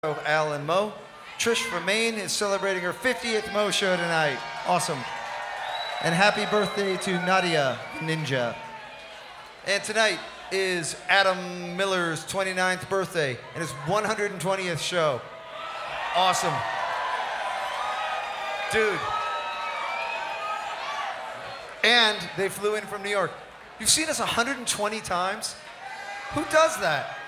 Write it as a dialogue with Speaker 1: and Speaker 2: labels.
Speaker 1: Al and Mo. Trish from Maine is celebrating her 50th Mo show tonight. Awesome. And happy birthday to Nadia Ninja. And tonight is Adam Miller's 29th birthday and his 120th show. Awesome. Dude. And they flew in from New York. You've seen us 120 times? Who does that?